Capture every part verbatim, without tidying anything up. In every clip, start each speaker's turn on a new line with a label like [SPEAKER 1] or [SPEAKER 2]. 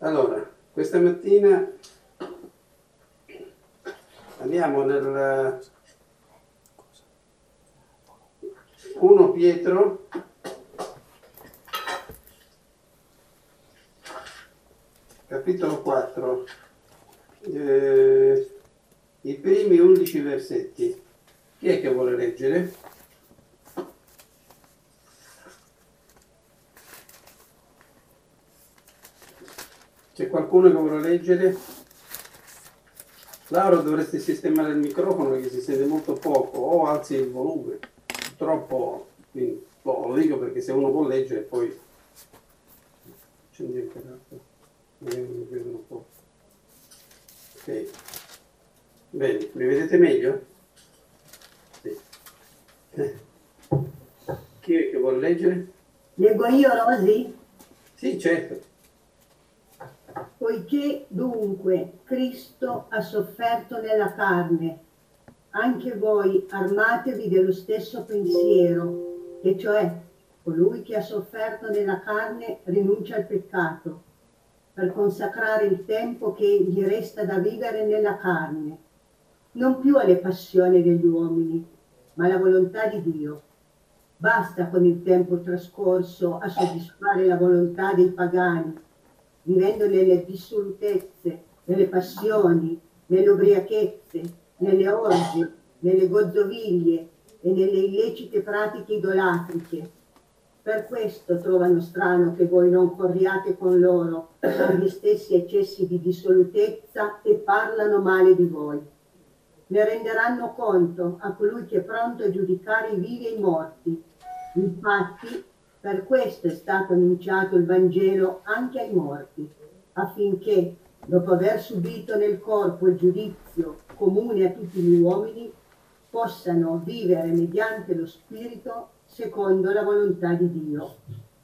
[SPEAKER 1] Allora, questa mattina andiamo nel primo Pietro capitolo quattro, eh, i primi undici versetti. Chi è che vuole leggere? C'è qualcuno che vuole leggere? Laura, dovresti sistemare il microfono perché si sente molto poco, o alzi il volume, troppo, quindi lo dico perché se uno vuole leggere poi accendi anche l'altro, magari mi vedono un po'. Ok, bene, mi vedete meglio? Sì. Chi è che vuole leggere?
[SPEAKER 2] Leggo io, Rosy?
[SPEAKER 1] Sì, certo.
[SPEAKER 2] Poiché dunque Cristo ha sofferto nella carne, anche voi armatevi dello stesso pensiero, e cioè colui che ha sofferto nella carne rinuncia al peccato, per consacrare il tempo che gli resta da vivere nella carne, non più alle passioni degli uomini, ma alla volontà di Dio. Basta con il tempo trascorso a soddisfare la volontà dei pagani, vivendo nelle dissolutezze, nelle passioni, nelle ubriachezze, nelle orge, nelle gozzoviglie e nelle illecite pratiche idolatriche. Per questo trovano strano che voi non corriate con loro agli stessi eccessi di dissolutezza e parlano male di voi. Ne renderanno conto a colui che è pronto a giudicare i vivi e i morti. Infatti, per questo è stato annunciato il Vangelo anche ai morti, affinché, dopo aver subito nel corpo il giudizio comune a tutti gli uomini, possano vivere mediante lo Spirito secondo la volontà di Dio.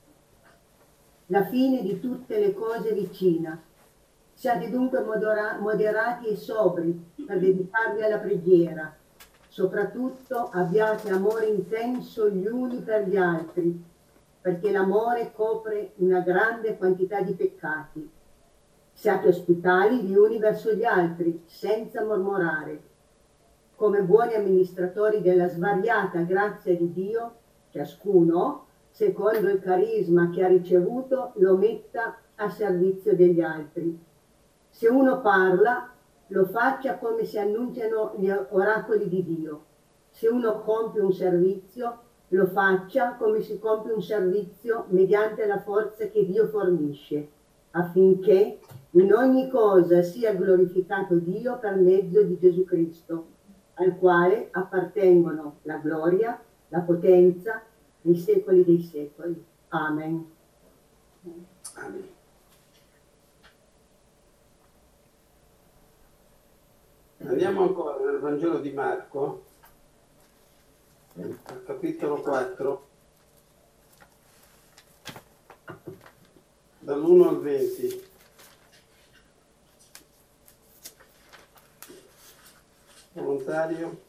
[SPEAKER 2] La fine di tutte le cose è vicina. Siate dunque modera- moderati e sobri per dedicarvi alla preghiera. Soprattutto abbiate amore intenso gli uni per gli altri, perché l'amore copre una grande quantità di peccati. Siate ospitali gli uni verso gli altri, senza mormorare. Come buoni amministratori della svariata grazia di Dio, ciascuno, secondo il carisma che ha ricevuto, lo metta a servizio degli altri. Se uno parla, lo faccia come si annunciano gli oracoli di Dio. Se uno compie un servizio, lo faccia come si compie un servizio mediante la forza che Dio fornisce, affinché in ogni cosa sia glorificato Dio per mezzo di Gesù Cristo, al quale appartengono la gloria, la potenza, nei secoli dei secoli. Amen.
[SPEAKER 1] Amen. Andiamo ancora nel Vangelo di Marco, al capitolo quattro, dall'uno al venti. Volontario?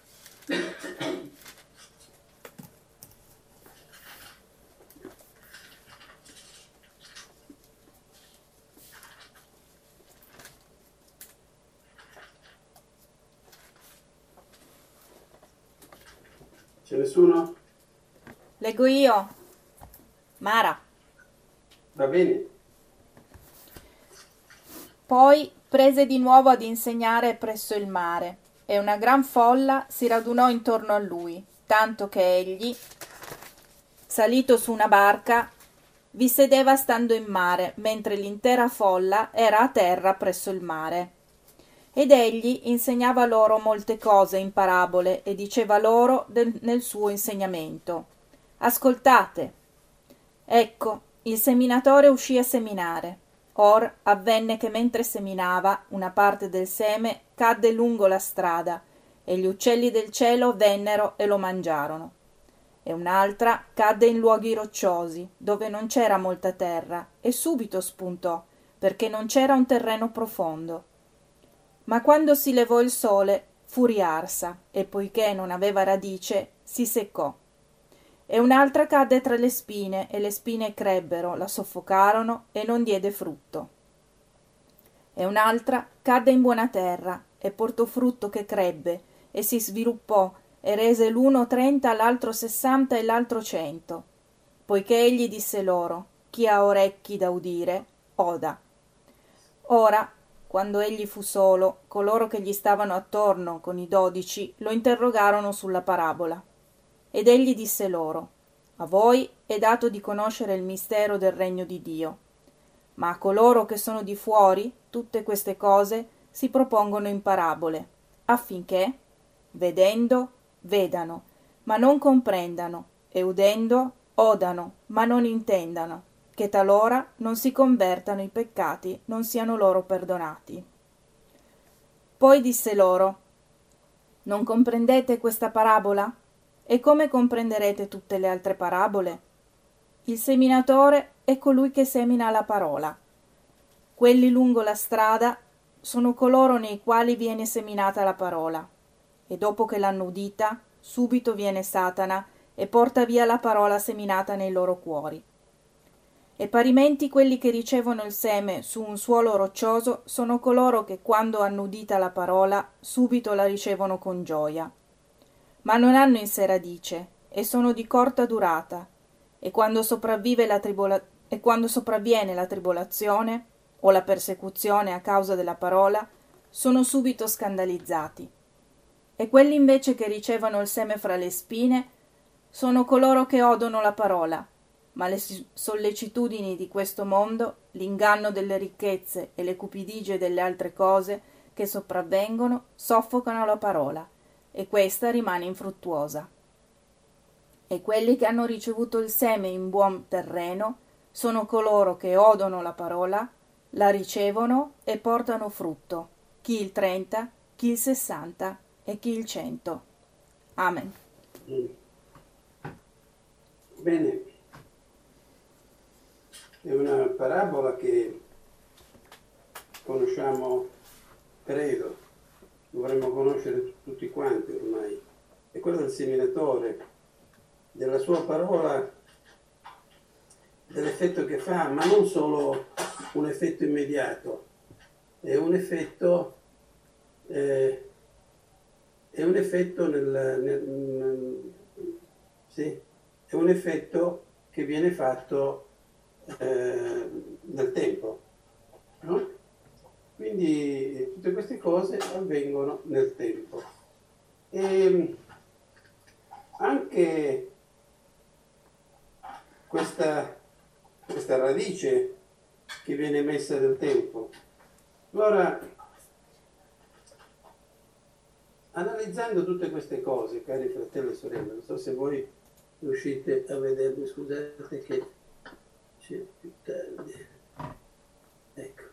[SPEAKER 1] C'è nessuno?
[SPEAKER 3] Leggo io. Mara.
[SPEAKER 1] Va bene.
[SPEAKER 3] Poi prese di nuovo ad insegnare presso il mare, e una gran folla si radunò intorno a lui, tanto che egli, salito su una barca, vi sedeva stando in mare, mentre l'intera folla era a terra presso il mare. Ed egli insegnava loro molte cose in parabole e diceva loro del, nel suo insegnamento: ascoltate. Ecco, il seminatore uscì a seminare. Or avvenne che mentre seminava, una parte del seme cadde lungo la strada, e gli uccelli del cielo vennero e lo mangiarono. E un'altra cadde in luoghi rocciosi, dove non c'era molta terra, e subito spuntò, perché non c'era un terreno profondo. Ma quando si levò il sole, fu riarsa, e poiché non aveva radice, si seccò. E un'altra cadde tra le spine, e le spine crebbero, la soffocarono, e non diede frutto. e un'altra cadde in buona terra e portò frutto che crebbe e si sviluppò e rese l'uno trenta, l'altro sessanta e l'altro cento. Poiché egli disse loro: chi ha orecchi da udire, oda. Ora, quando egli fu solo, coloro che gli stavano attorno con i dodici lo interrogarono sulla parabola. Ed egli disse loro: a voi è dato di conoscere il mistero del regno di Dio, ma a coloro che sono di fuori tutte queste cose si propongono in parabole, affinché, vedendo, vedano, ma non comprendano, e udendo, odano, ma non intendano, che talora non si convertano i peccati, non siano loro perdonati. Poi disse loro: non comprendete questa parabola? E come comprenderete tutte le altre parabole? Il seminatore è colui che semina la parola. Quelli lungo la strada sono coloro nei quali viene seminata la parola, e dopo che l'hanno udita, subito viene Satana e porta via la parola seminata nei loro cuori. E parimenti quelli che ricevono il seme su un suolo roccioso sono coloro che, quando hanno udita la parola, subito la ricevono con gioia. Ma non hanno in sé radice, e sono di corta durata, e quando sopravvive la tribola- e quando sopravviene la tribolazione o la persecuzione a causa della parola, sono subito scandalizzati. E quelli invece che ricevono il seme fra le spine sono coloro che odono la parola, ma le sollecitudini di questo mondo, l'inganno delle ricchezze e le cupidigie delle altre cose che sopravvengono, soffocano la parola, e questa rimane infruttuosa. E quelli che hanno ricevuto il seme in buon terreno sono coloro che odono la parola, la ricevono e portano frutto, chi il trenta, chi il sessanta e chi il cento. Amen.
[SPEAKER 1] Mm. Bene, è una parabola che conosciamo, credo, dovremmo conoscere tutti quanti ormai. È quella del seminatore, della sua parola, dell'effetto che fa, ma non solo un effetto immediato, è un effetto, eh, è un effetto nel, nel, nel sì, è un effetto che viene fatto eh, nel tempo, no? Quindi tutte queste cose avvengono nel tempo. E anche questa, questa radice che viene messa nel tempo. Allora, analizzando tutte queste cose, cari fratelli e sorelle, non so se voi riuscite a vedermi, scusate che c'è più tardi. Ecco.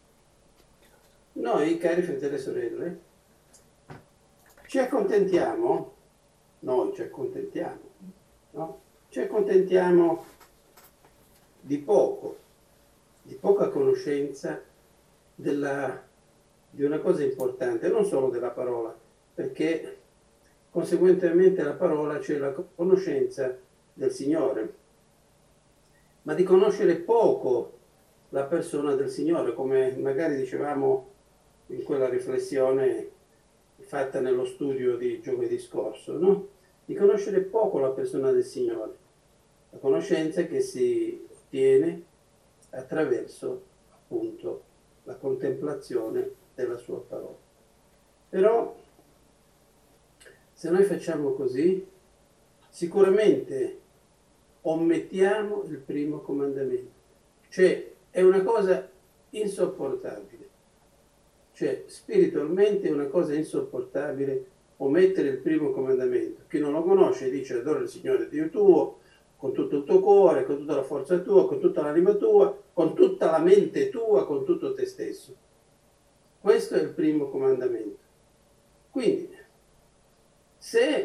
[SPEAKER 1] Noi, cari fratelli e sorelle, ci accontentiamo, noi ci accontentiamo, no? Ci accontentiamo di poco, di poca conoscenza della, di una cosa importante, non solo della parola, perché conseguentemente la parola c'è la conoscenza del Signore, ma di conoscere poco la persona del Signore, come magari dicevamo in quella riflessione fatta nello studio di giovedì scorso, no? Di conoscere poco la persona del Signore, la conoscenza che si ottiene attraverso appunto la contemplazione della sua parola. Però se noi facciamo così, sicuramente omettiamo il primo comandamento, cioè è una cosa insopportabile. Cioè, spiritualmente è una cosa insopportabile omettere il primo comandamento. Chi non lo conosce dice: adora il Signore Dio tuo con tutto il tuo cuore, con tutta la forza tua, con tutta l'anima tua, con tutta la mente tua, con tutto te stesso. Questo è il primo comandamento. Quindi, se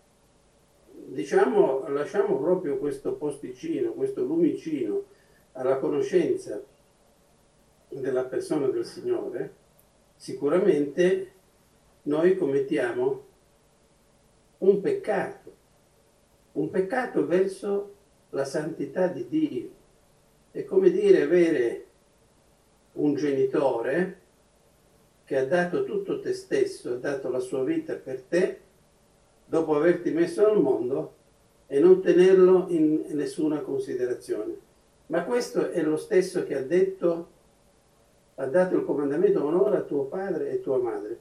[SPEAKER 1] diciamo lasciamo proprio questo posticino, questo lumicino alla conoscenza della persona del Signore, sicuramente noi commettiamo un peccato, un peccato verso la santità di Dio. È come dire avere un genitore che ha dato tutto te stesso, ha dato la sua vita per te, dopo averti messo al mondo, e non tenerlo in nessuna considerazione. Ma questo è lo stesso che ha detto, ha dato il comandamento: onora tuo padre e tua madre.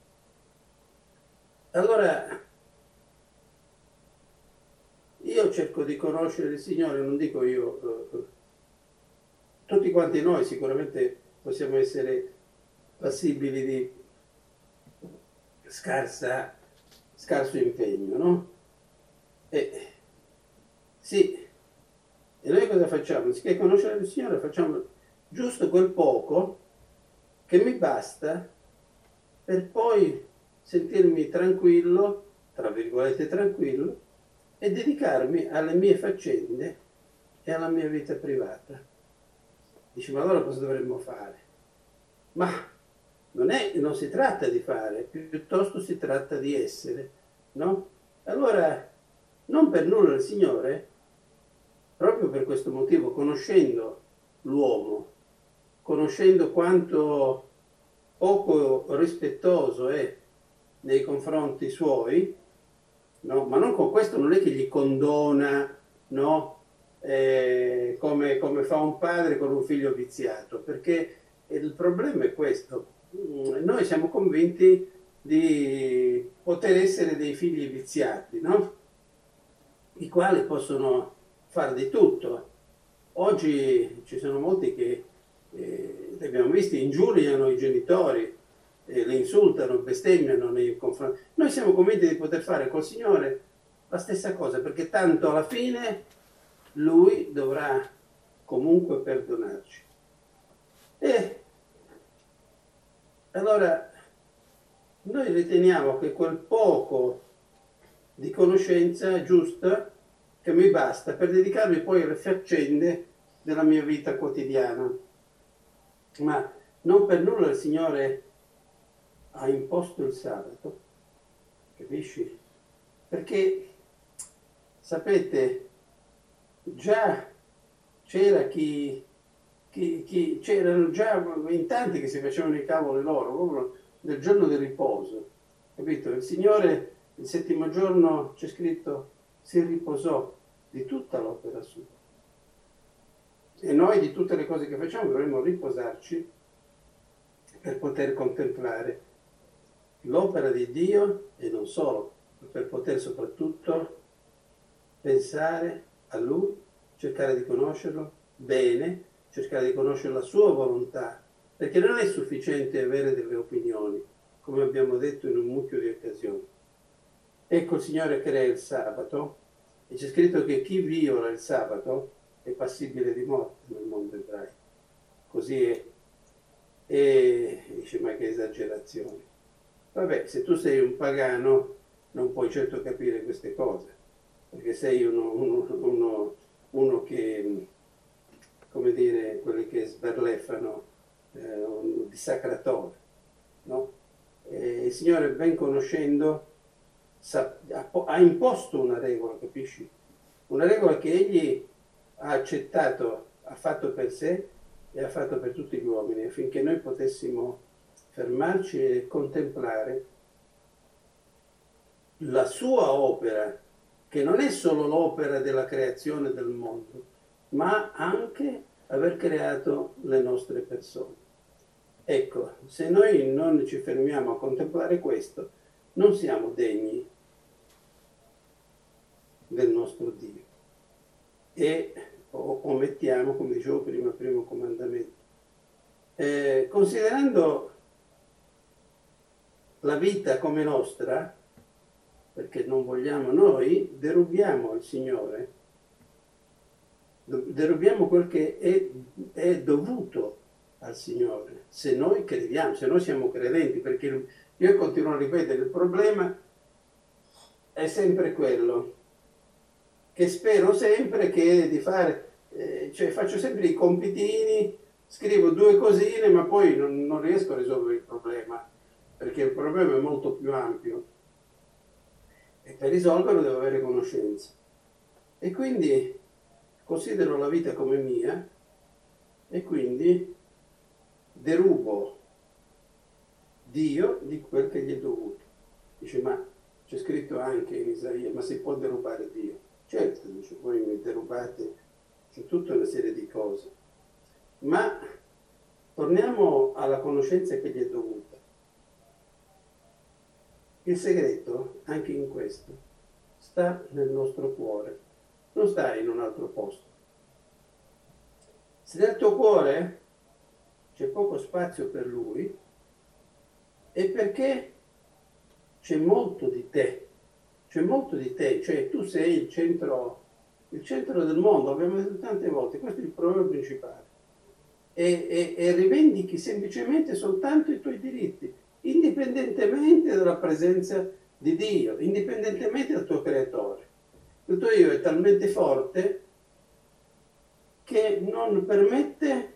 [SPEAKER 1] Allora, io cerco di conoscere il Signore, non dico io, eh, tutti quanti noi sicuramente possiamo essere passibili di scarsa, scarso impegno, no? E, sì, e noi cosa facciamo? Anziché conoscere il Signore, facciamo giusto quel poco che mi basta per poi sentirmi tranquillo, tra virgolette tranquillo, e dedicarmi alle mie faccende e alla mia vita privata. Dici, ma allora cosa dovremmo fare? Ma non, è, non si tratta di fare, piuttosto si tratta di essere, no? Allora, non per nulla il Signore, proprio per questo motivo, conoscendo l'uomo, conoscendo quanto poco rispettoso è nei confronti suoi, no? Ma non con questo, non è che gli condona, no? Eh, come, come fa un padre con un figlio viziato, perché il problema è questo: noi siamo convinti di poter essere dei figli viziati, no? I quali possono fare di tutto. Oggi ci sono molti che, eh, li abbiamo visti, ingiuriano i genitori, eh, li insultano, bestemmiano nei confronti. Noi siamo convinti di poter fare col Signore la stessa cosa, perché tanto alla fine Lui dovrà comunque perdonarci. E allora noi riteniamo che quel poco di conoscenza giusta che mi basta per dedicarmi poi alle faccende della mia vita quotidiana. Ma non per nulla il Signore ha imposto il sabato, capisci? Perché, sapete, già c'era chi, chi, chi c'erano già in tanti che si facevano i cavoli loro, proprio del giorno del riposo, capito? Il Signore il settimo giorno, c'è scritto, si riposò di tutta l'opera sua. E noi di tutte le cose che facciamo dovremmo riposarci per poter contemplare l'opera di Dio, e non solo, ma per poter soprattutto pensare a Lui, cercare di conoscerlo bene, cercare di conoscere la sua volontà, perché non è sufficiente avere delle opinioni, come abbiamo detto in un mucchio di occasioni. Ecco, il Signore crea il sabato, e c'è scritto che chi viola il sabato è passibile di morte nel mondo ebraico. Così è. E dice, ma che esagerazione. Vabbè, se tu sei un pagano non puoi certo capire queste cose, perché sei uno, uno, uno, uno che, come dire, quelli che sberleffano, eh, un dissacratore, no? E il Signore, ben conoscendo, ha imposto una regola, capisci? Una regola che Egli ha accettato, ha fatto per sé e ha fatto per tutti gli uomini, affinché noi potessimo fermarci e contemplare la sua opera, che non è solo l'opera della creazione del mondo, ma anche aver creato le nostre persone. Ecco, se noi non ci fermiamo a contemplare questo, non siamo degni del nostro Dio, e omettiamo, come dicevo prima, il primo comandamento. Eh, considerando la vita come nostra, perché non vogliamo noi, derubiamo al Signore, derubiamo quel che è, è dovuto al Signore, se noi crediamo, se noi siamo credenti, perché io continuo a ripetere, il problema è sempre quello, che spero sempre che di fare, eh, cioè faccio sempre i compitini, scrivo due cosine, ma poi non, non riesco a risolvere il problema, perché il problema è molto più ampio, e per risolverlo devo avere conoscenza. E quindi considero la vita come mia, e quindi derubo Dio di quel che gli è dovuto. Dice, ma c'è scritto anche in Isaia, ma si può derubare Dio? Certo, dice, voi mi derubate in tutta una serie di cose, ma torniamo alla conoscenza che gli è dovuta. Il segreto, anche in questo, sta nel nostro cuore, non sta in un altro posto. Se nel tuo cuore c'è poco spazio per Lui, è perché c'è molto di te, c'è molto di te, cioè tu sei il centro, il centro del mondo, abbiamo detto tante volte, questo è il problema principale. E, e, e rivendichi semplicemente soltanto i tuoi diritti, indipendentemente dalla presenza di Dio, indipendentemente dal tuo creatore. Il tuo io è talmente forte che non permette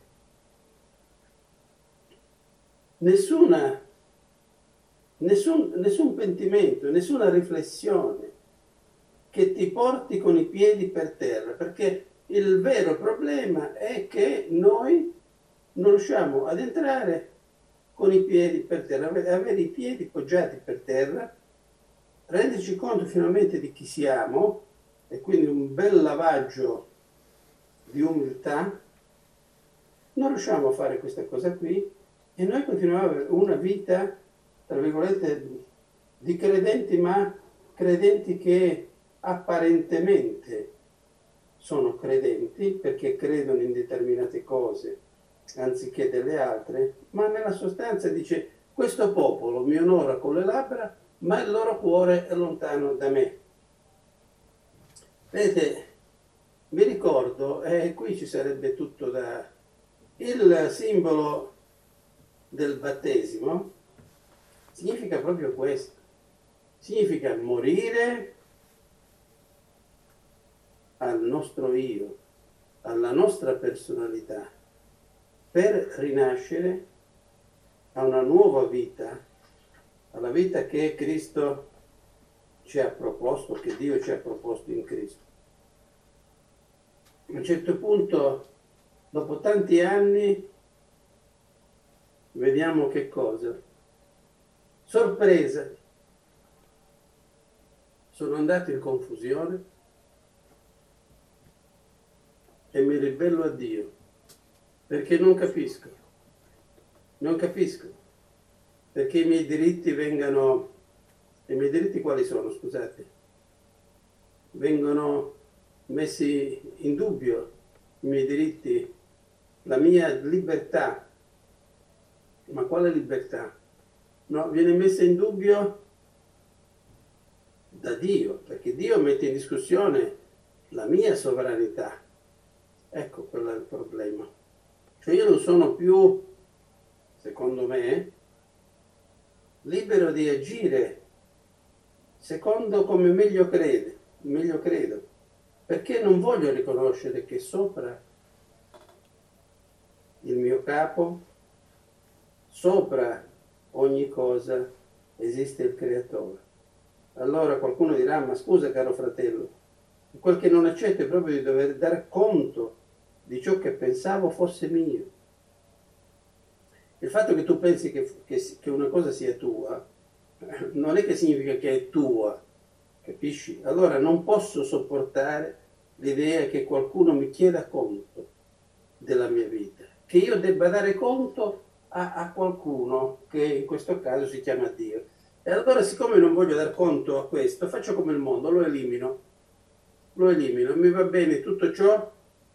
[SPEAKER 1] nessuna, nessun, nessun pentimento, nessuna riflessione che ti porti con i piedi per terra, perché il vero problema è che noi non riusciamo ad entrare con i piedi per terra, avere i piedi poggiati per terra, renderci conto finalmente di chi siamo, e quindi un bel lavaggio di umiltà. Non riusciamo a fare questa cosa qui e noi continuiamo ad avere una vita, tra virgolette, di credenti, ma credenti che apparentemente sono credenti perché credono in determinate cose anziché delle altre, ma nella sostanza dice: questo popolo mi onora con le labbra, ma il loro cuore è lontano da me. Vedete, mi ricordo, e eh, qui ci sarebbe tutto da... il simbolo del battesimo significa proprio questo, significa morire al nostro io, alla nostra personalità, per rinascere a una nuova vita, alla vita che Cristo ci ha proposto, che Dio ci ha proposto in Cristo. A un certo punto, dopo tanti anni, vediamo che cosa? Sorpresa! Sono andato in confusione e mi ribello a Dio, perché non capisco, non capisco, perché i miei diritti vengano, i miei diritti quali sono, scusate? Vengono messi in dubbio, i miei diritti, la mia libertà. Ma quale libertà? No, viene messa in dubbio da Dio, perché Dio mette in discussione la mia sovranità. Ecco, quello è il problema. Cioè io non sono più, secondo me, libero di agire secondo come meglio crede, meglio credo, perché non voglio riconoscere che sopra il mio capo, sopra ogni cosa, esiste il Creatore. Allora qualcuno dirà: ma scusa caro fratello, quel che non accetto è proprio di dover dare conto di ciò che pensavo fosse mio. Il fatto che tu pensi che, che, che una cosa sia tua non è che significa che è tua, capisci? Allora non posso sopportare l'idea che qualcuno mi chieda conto della mia vita, che io debba dare conto a, a qualcuno che in questo caso si chiama Dio. E allora, siccome non voglio dar conto a questo, faccio come il mondo, lo elimino, lo elimino, mi va bene tutto ciò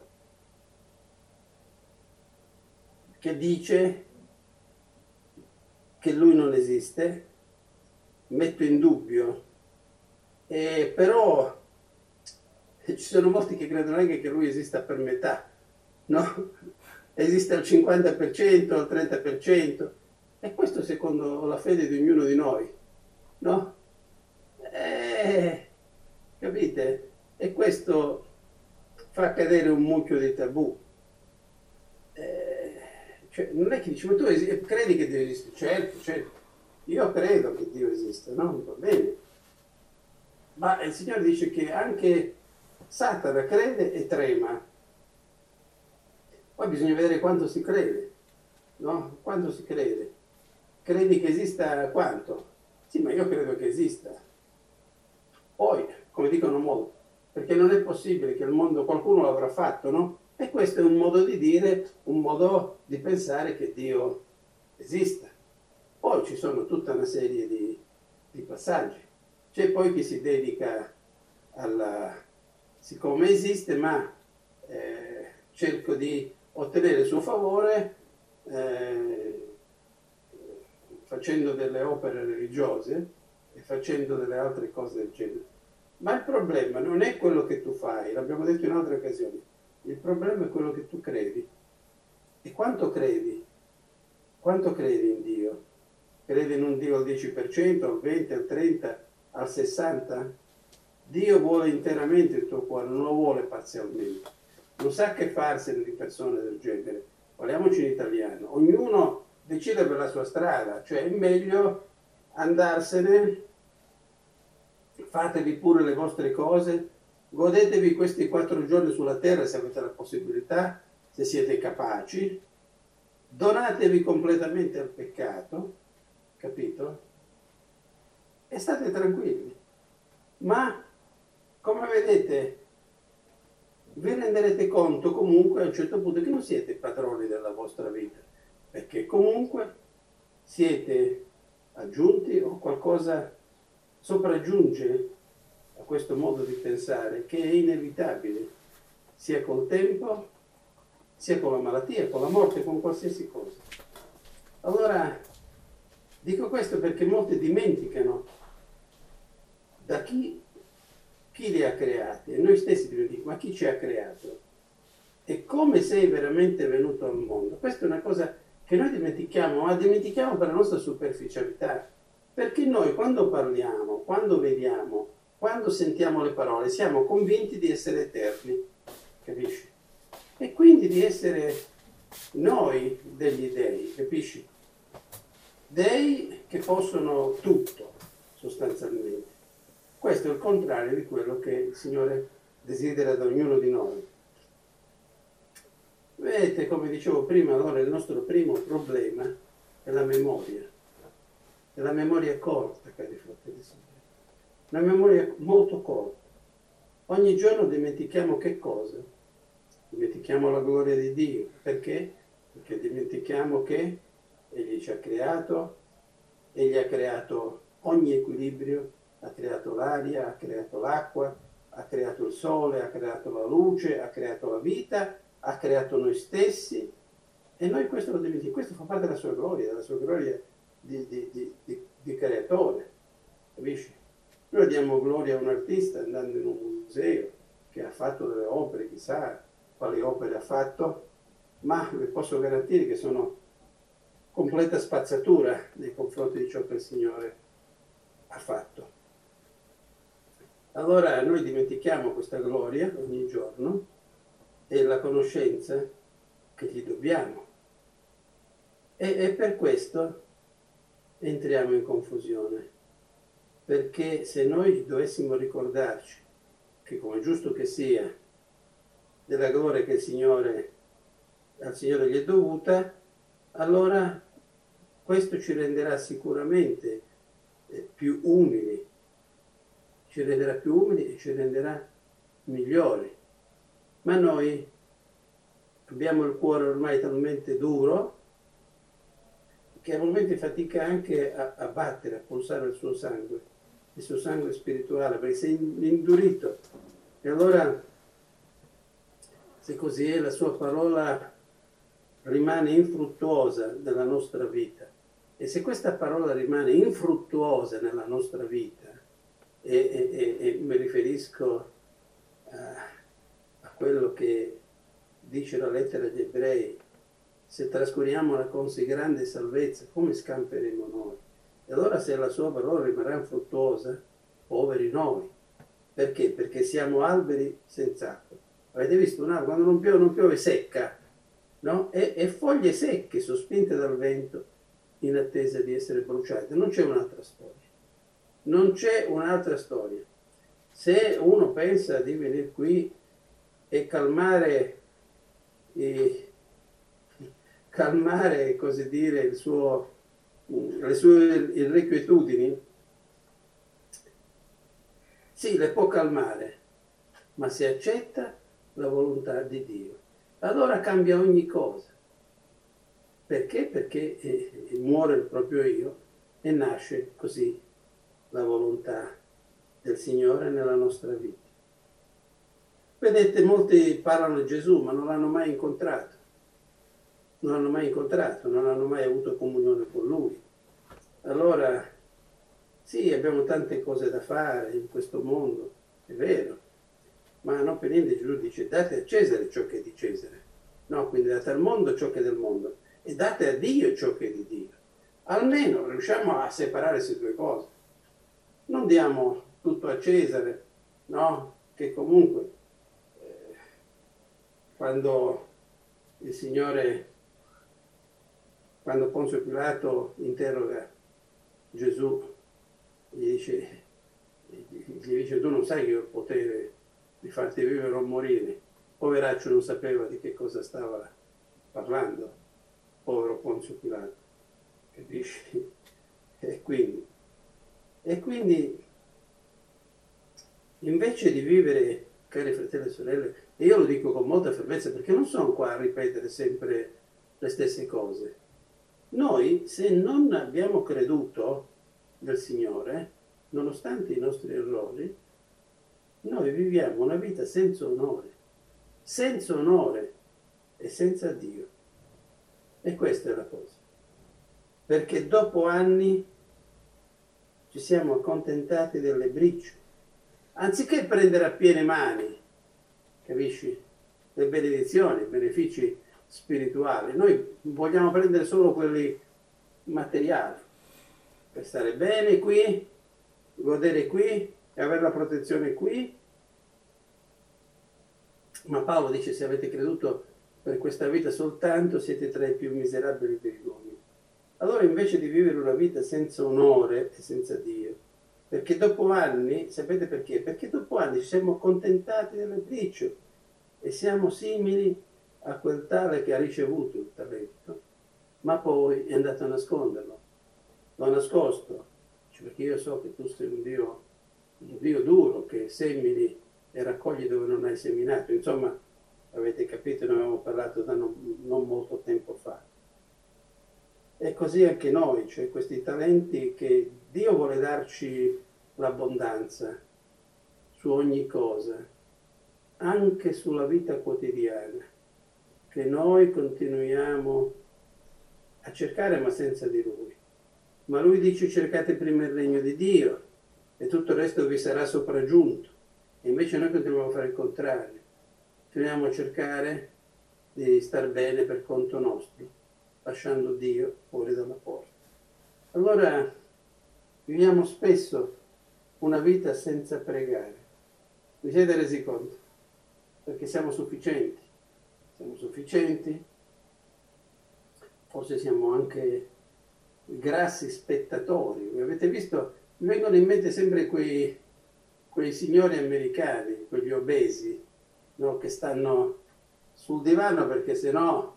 [SPEAKER 1] che dice che lui non esiste, metto in dubbio, e però ci sono molti che credono anche che lui esista per metà, no? Esiste al cinquanta per cento, al trenta per cento, e questo secondo la fede di ognuno di noi, no? Eh, capite? E questo fa cadere un mucchio di tabù. Eh, cioè, non è che dici: ma tu es- credi che Dio esiste? Certo, certo, io credo che Dio esiste, no? Va bene. Ma il Signore dice che anche Satana crede e trema. Poi bisogna vedere quanto si crede. no? Quanto si crede? Credi che esista quanto? Sì, ma io credo che esista. Poi, come dicono molti, perché non è possibile che il mondo qualcuno l'avrà fatto, no? E questo è un modo di dire, un modo di pensare che Dio esista. Poi ci sono tutta una serie di, di passaggi. C'è poi chi si dedica alla... siccome esiste, ma eh, cerco di ottenere il suo favore eh, facendo delle opere religiose e facendo delle altre cose del genere. Ma il problema non è quello che tu fai, l'abbiamo detto in altre occasioni, il problema è quello che tu credi. E quanto credi? Quanto credi in Dio? Credi in un Dio al dieci per cento, al venti, al trenta, al sessanta per cento? Dio vuole interamente il tuo cuore, non lo vuole parzialmente. Non sa che farsene di persone del genere. Parliamoci in italiano. Ognuno decide per la sua strada, cioè è meglio andarsene, fatevi pure le vostre cose, godetevi questi quattro giorni sulla terra se avete la possibilità, se siete capaci, donatevi completamente al peccato, capito? E state tranquilli. Ma, come vedete, vi renderete conto comunque a un certo punto che non siete padroni della vostra vita, perché comunque siete aggiunti o qualcosa sopraggiunge a questo modo di pensare che è inevitabile, sia col tempo, sia con la malattia, con la morte, con qualsiasi cosa. Allora, dico questo perché molti dimenticano da chi, chi li ha creati, e noi stessi dimentichiamo, ma chi ci ha creato? E come sei veramente venuto al mondo? Questa è una cosa che noi dimentichiamo, ma dimentichiamo per la nostra superficialità. Perché noi quando parliamo, quando vediamo, quando sentiamo le parole, siamo convinti di essere eterni, capisci? E quindi di essere noi degli dei, capisci? Dei che possono tutto, sostanzialmente. Questo è il contrario di quello che il Signore desidera da ognuno di noi. Vedete, come dicevo prima, allora il nostro primo problema è la memoria. È la memoria corta, cari fratelli e sorelle. Una memoria molto corta. Ogni giorno dimentichiamo che cosa? Dimentichiamo la gloria di Dio. Perché? Perché dimentichiamo che Egli ci ha creato, Egli ha creato ogni equilibrio, ha creato l'aria, ha creato l'acqua, ha creato il sole, ha creato la luce, ha creato la vita, ha creato noi stessi, e noi questo lo dimentichiamo. Questo fa parte della sua gloria, della sua gloria di, di, di, di, di creatore, capisci? Noi diamo gloria a un artista andando in un museo che ha fatto delle opere, chissà quali opere ha fatto, ma vi posso garantire che sono completa spazzatura nei confronti di ciò che il Signore ha fatto. Allora noi dimentichiamo questa gloria ogni giorno e la conoscenza che gli dobbiamo. E, e per questo entriamo in confusione. Perché se noi dovessimo ricordarci che, come è giusto che sia, della gloria che il Signore, al Signore gli è dovuta, allora questo ci renderà sicuramente eh, più umili, ci renderà più umili e ci renderà migliori. Ma noi abbiamo il cuore ormai talmente duro che a momenti fatica anche a, a battere, a pulsare il suo sangue, il suo sangue spirituale, perché sei indurito. E allora, se così è, la sua parola rimane infruttuosa nella nostra vita. E se questa parola rimane infruttuosa nella nostra vita, e, e, e mi riferisco a, a quello che dice la lettera agli Ebrei, se trascuriamola con sì grande salvezza, come scamperemo noi? E allora se la sua parola rimarrà infruttuosa, poveri noi. Perché? Perché siamo alberi senza acqua. Avete visto un albero? Quando non piove, non piove, secca, no? E, e foglie secche, sospinte dal vento, in attesa di essere bruciate. Non c'è un'altra storia. Non c'è un'altra storia. Se uno pensa di venire qui e calmare i, calmare, così dire, il suo, le sue irrequietudini, sì, le può calmare, ma se accetta la volontà di Dio, allora cambia ogni cosa. Perché? Perché eh, muore il proprio io e nasce così la volontà del Signore nella nostra vita. Vedete, molti parlano di Gesù, ma non l'hanno mai incontrato. Non l'hanno mai incontrato, non hanno mai avuto comunione con Lui. Allora, sì, abbiamo tante cose da fare in questo mondo, è vero, ma non per niente Gesù dice date a Cesare ciò che è di Cesare. No, quindi date al mondo ciò che è del mondo e date a Dio ciò che è di Dio. Almeno riusciamo a separare queste due cose. Non diamo tutto a Cesare, no? Che comunque eh, quando il Signore, quando Ponzio Pilato interroga Gesù, gli dice, gli dice tu non sai che ho il potere di farti vivere o morire. Poveraccio non sapeva di che cosa stava parlando, povero Ponzio Pilato, capisci? E quindi, e quindi invece di vivere, cari fratelli e sorelle, e io lo dico con molta fermezza perché non sono qua a ripetere sempre le stesse cose, noi se non abbiamo creduto nel Signore, nonostante i nostri errori, noi viviamo una vita senza onore, senza onore e senza Dio. E questa è la cosa. Perché dopo anni ci siamo accontentati delle briciole, anziché prendere a piene mani, capisci, le benedizioni, i benefici spirituali. Noi vogliamo prendere solo quelli materiali, per stare bene qui, godere qui e avere la protezione qui. Ma Paolo dice se avete creduto per questa vita soltanto siete tra i più miserabili degli uomini. Allora invece di vivere una vita senza onore e senza Dio, perché dopo anni, sapete perché? Perché dopo anni ci siamo accontentati delle briciole e siamo simili a quel tale che ha ricevuto il talento, ma poi è andato a nasconderlo. L'ho nascosto, cioè perché io so che tu sei un Dio, un Dio duro, che semini e raccogli dove non hai seminato. Insomma, avete capito, ne avevamo parlato da non, non molto tempo fa. E così anche noi, cioè questi talenti che Dio vuole darci l'abbondanza su ogni cosa, anche sulla vita quotidiana, che noi continuiamo a cercare ma senza di Lui. Ma Lui dice cercate prima il regno di Dio e tutto il resto vi sarà sopraggiunto. E invece noi continuiamo a fare il contrario. Continuiamo a cercare di star bene per conto nostro, lasciando Dio fuori dalla porta. Allora viviamo spesso una vita senza pregare. Vi siete resi conto? Perché siamo sufficienti. Siamo sufficienti, forse siamo anche grassi spettatori. Avete visto? Mi vengono in mente sempre quei, quei signori americani, quegli obesi, no? Che stanno sul divano perché sennò,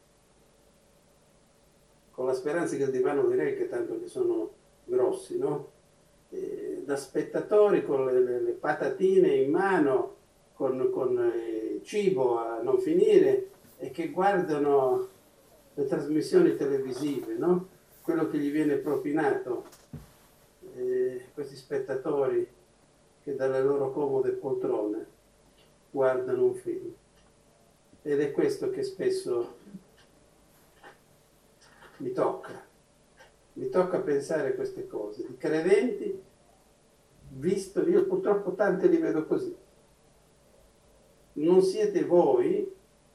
[SPEAKER 1] con la speranza che il divano li regga, tanto che sono grossi, no? E da spettatori con le, le, le patatine in mano, con, con eh, cibo a non finire e che guardano le trasmissioni televisive, no? Quello che gli viene propinato, eh, questi spettatori che dalle loro comode poltrone guardano un film. Ed è questo che spesso mi tocca, mi tocca pensare a queste cose, di credenti, visto, io purtroppo tanti li vedo così. Non siete voi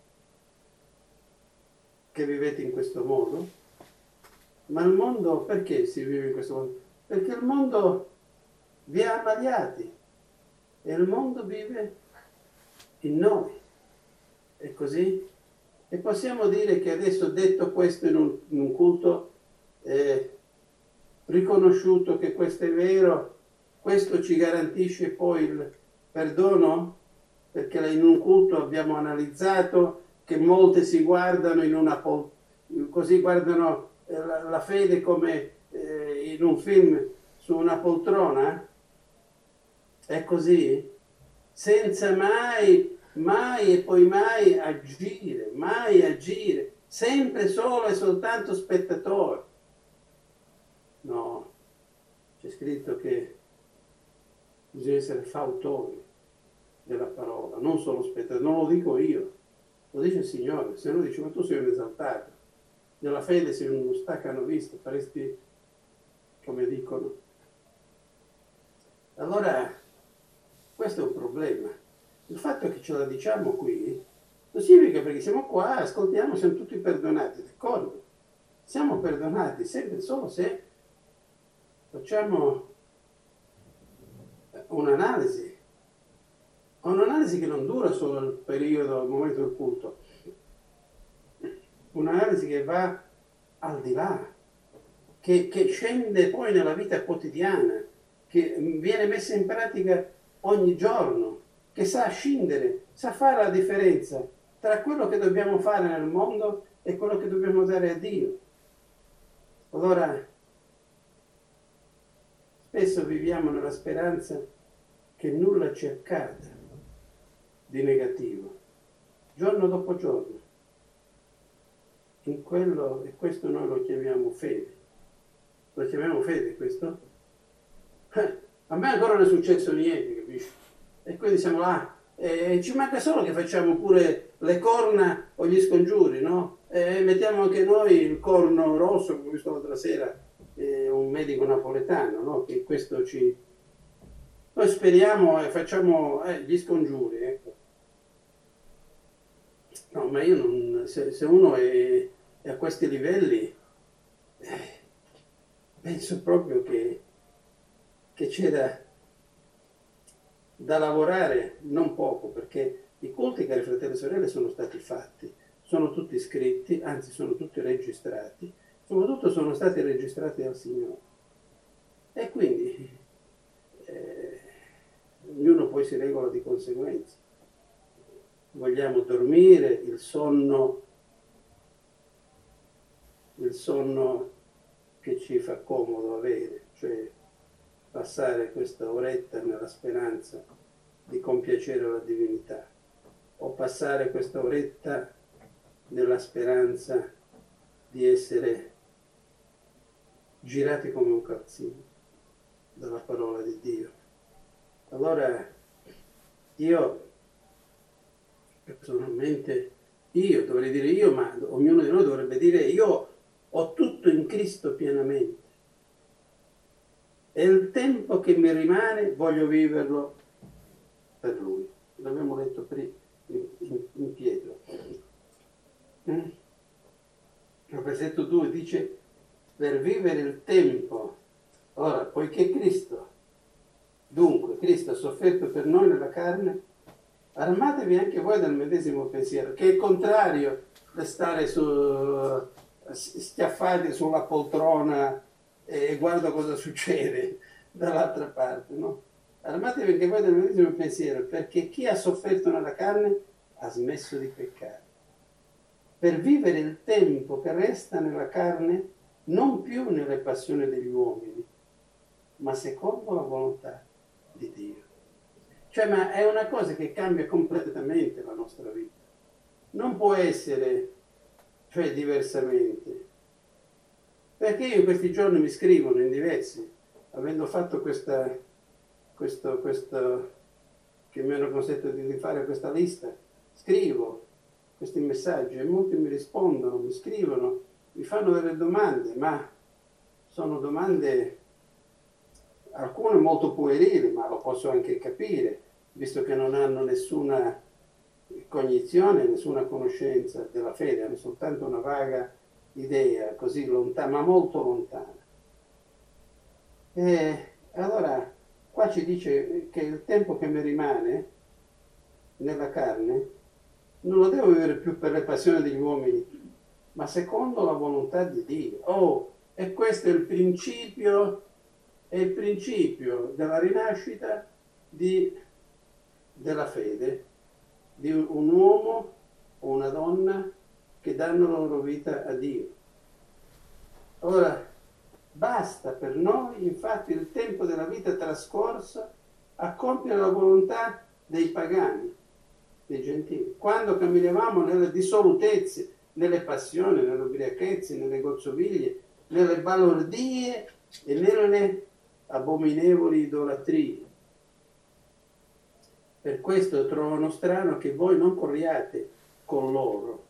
[SPEAKER 1] che vivete in questo modo, ma il mondo, perché si vive in questo modo? Perché il mondo vi ha ammaliati e il mondo vive in noi. È così? E possiamo dire che adesso, detto questo in un, in un culto, eh, riconosciuto che questo è vero, questo ci garantisce poi il perdono? Perché in un culto abbiamo analizzato che molte si guardano in una, pol- così guardano eh, la, la fede come eh, in un film su una poltrona? È così? Senza mai, mai e poi mai agire, mai agire, sempre solo e soltanto spettatore. No, c'è scritto che bisogna essere fautori della parola, non solo spettatori, non lo dico io, lo dice il Signore, se no dice ma tu sei un esaltato, nella fede sei uno staccanovista, faresti come dicono. Allora, questo è un problema. Il fatto che ce la diciamo qui non significa perché siamo qua, ascoltiamo, siamo tutti perdonati, d'accordo? Siamo perdonati sempre solo se facciamo un'analisi, un'analisi che non dura solo il periodo, il momento del culto, un'analisi che va al di là, che, che scende poi nella vita quotidiana, che viene messa in pratica ogni giorno, che sa scindere, sa fare la differenza tra quello che dobbiamo fare nel mondo e quello che dobbiamo dare a Dio. Allora, spesso viviamo nella speranza che nulla ci accada di negativo, giorno dopo giorno. In quello, e questo noi lo chiamiamo fede. Lo chiamiamo fede questo? Eh, a me ancora non è successo niente, capisci? E quindi siamo là. E ci manca solo che facciamo pure le corna o gli scongiuri, no? E mettiamo anche noi il corno rosso, come ho visto l'altra sera, eh, un medico napoletano, no? Che questo ci... Noi speriamo e facciamo eh, gli scongiuri, ecco. No, ma io non... Se, se uno è, è a questi livelli, eh, penso proprio che, che c'è da, da lavorare non poco, perché i culti, cari fratelli e sorelle, sono stati fatti, sono tutti scritti, anzi sono tutti registrati, soprattutto sono stati registrati dal Signore. E quindi eh, ognuno poi si regola di conseguenza. Vogliamo dormire, il sonno, il sonno che ci fa comodo avere, cioè passare questa oretta nella speranza di compiacere la divinità, o passare questa oretta nella speranza di essere girati come un calzino dalla parola di Dio. Allora io personalmente, io dovrei dire io, ma ognuno di noi dovrebbe dire io ho tutto in Cristo pienamente e il tempo che mi rimane voglio viverlo per Lui. L'abbiamo letto prima in, in, in Pietro. Mm? Il versetto due dice per vivere il tempo. Ora, poiché Cristo, dunque Cristo ha sofferto per noi nella carne, armatevi anche voi del medesimo pensiero, che è contrario da stare su, schiaffati sulla poltrona e guarda cosa succede dall'altra parte, no? Armatevi anche voi del medesimo pensiero, perché chi ha sofferto nella carne ha smesso di peccare, per vivere il tempo che resta nella carne non più nelle passioni degli uomini, ma secondo la volontà di Dio. Cioè, ma è una cosa che cambia completamente la nostra vita. Non può essere, cioè, diversamente. Perché io in questi giorni mi scrivono in diversi, avendo fatto questa, questo, questo, che mi hanno consentito di fare questa lista, scrivo questi messaggi e molti mi rispondono, mi scrivono, mi fanno delle domande, ma sono domande... alcune molto puerili, ma lo posso anche capire, visto che non hanno nessuna cognizione, nessuna conoscenza della fede, hanno soltanto una vaga idea, così lontana, ma molto lontana. E allora, qua ci dice che il tempo che mi rimane nella carne non lo devo vivere più per le passioni degli uomini, ma secondo la volontà di Dio. Oh, e questo è il principio... è il principio della rinascita di, della fede di un uomo o una donna che danno la loro vita a Dio. Ora, basta per noi, infatti, il tempo della vita trascorsa a compiere la volontà dei pagani, dei gentili. Quando camminavamo nelle dissolutezze, nelle passioni, nelle ubriachezze, nelle gozzoviglie, nelle balordie e nelle abominevoli idolatrie. Per questo trovano strano che voi non corriate con loro,